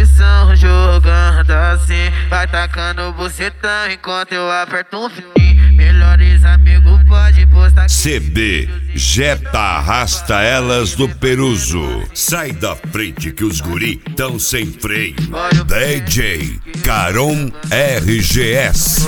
posição, jogando assim. Vai tacando bucetão enquanto eu aperto um fininho. Melhores amigos pode postar. CD Jetta arrasta elas do Peruso. Sai da frente que os guri tão sem freio. DJ Caron RGS.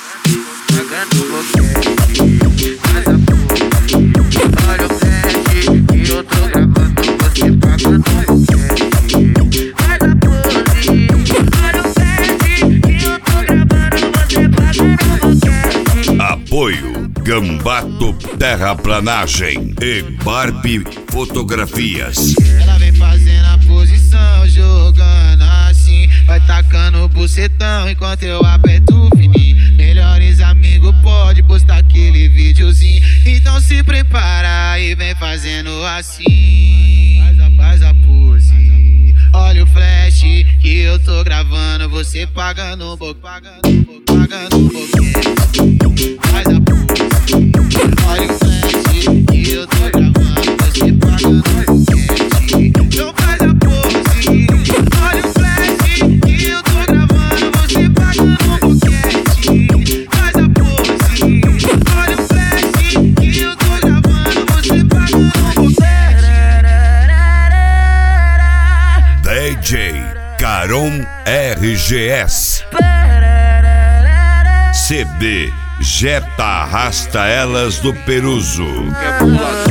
Olha o flash que eu tô gravando, você pagando boquete. Faz a pose. Olha o flash que eu tô gravando, você pagando boquete. Apoio Gambato Terraplanagem e Barbie Fotografias. Ela vem fazendo a posição, jogando assim. Vai tacando o bucetão enquanto eu aperto o fininho. Melhores amigos pode postar aquele videozinho. Então se prepara e vem fazendo assim. Faz a pose. Olha o flash que eu tô gravando, você pagando um pouco, pagando um pouquinho. Faz a pose. Olha o flash que eu tô gravando, você pagando um pouquinho. Então faz a pose. Olha o flash que eu tô gravando, você pagando um pouquinho. Faz a pose. Olha o flash que eu tô gravando, você pagando um pouquinho. DJ Caron RGS. CD Jetta arrasta elas do Peruso.